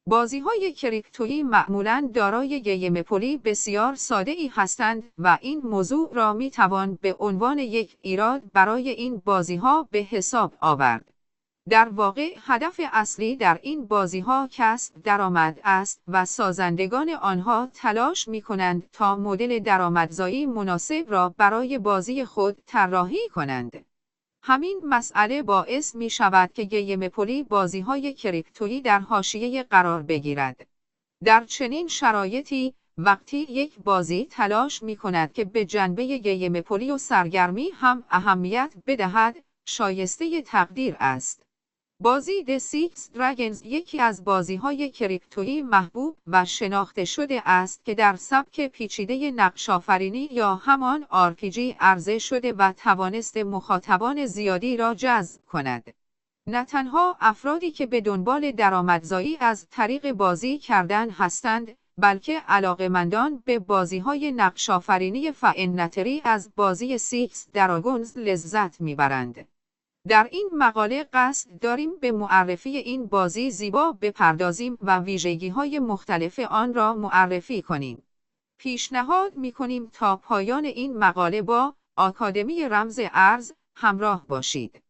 بازی‌های کریپتویی معمولاً دارای گیم پولی بسیار ساده‌ای هستند و این موضوع را می‌توان به عنوان یک ایراد برای این بازی‌ها به حساب آورد. در واقع هدف اصلی در این بازی‌ها کسب درآمد است و سازندگان آنها تلاش می‌کنند تا مدل درآمدزایی مناسب را برای بازی خود طراحی کنند. همین مسئله باعث می شود که گیم پولی بازی‌های کریپتویی در حاشیه قرار بگیرد. در چنین شرایطی، وقتی یک بازی تلاش می کند که به جنبه گیم پولی و سرگرمی هم اهمیت بدهد، شایسته تقدیر است. بازی The Six Dragons یکی از بازی‌های کریپتویی محبوب و شناخته شده است که در سبک پیچیده نقش‌آفرینی یا همان RPG عرضه شده و توانسته مخاطبان زیادی را جذب کند. نه تنها افرادی که به دنبال درآمدزایی از طریق بازی کردن هستند، بلکه علاقه‌مندان به بازی‌های نقش‌آفرینی فئن‌نتری از بازی سیکس دراگونز لذت می‌برند. در این مقاله قصد داریم به معرفی این بازی زیبا بپردازیم و ویژگی‌های مختلف آن را معرفی کنیم. پیشنهاد می‌کنیم تا پایان این مقاله با آکادمی رمز ارز همراه باشید.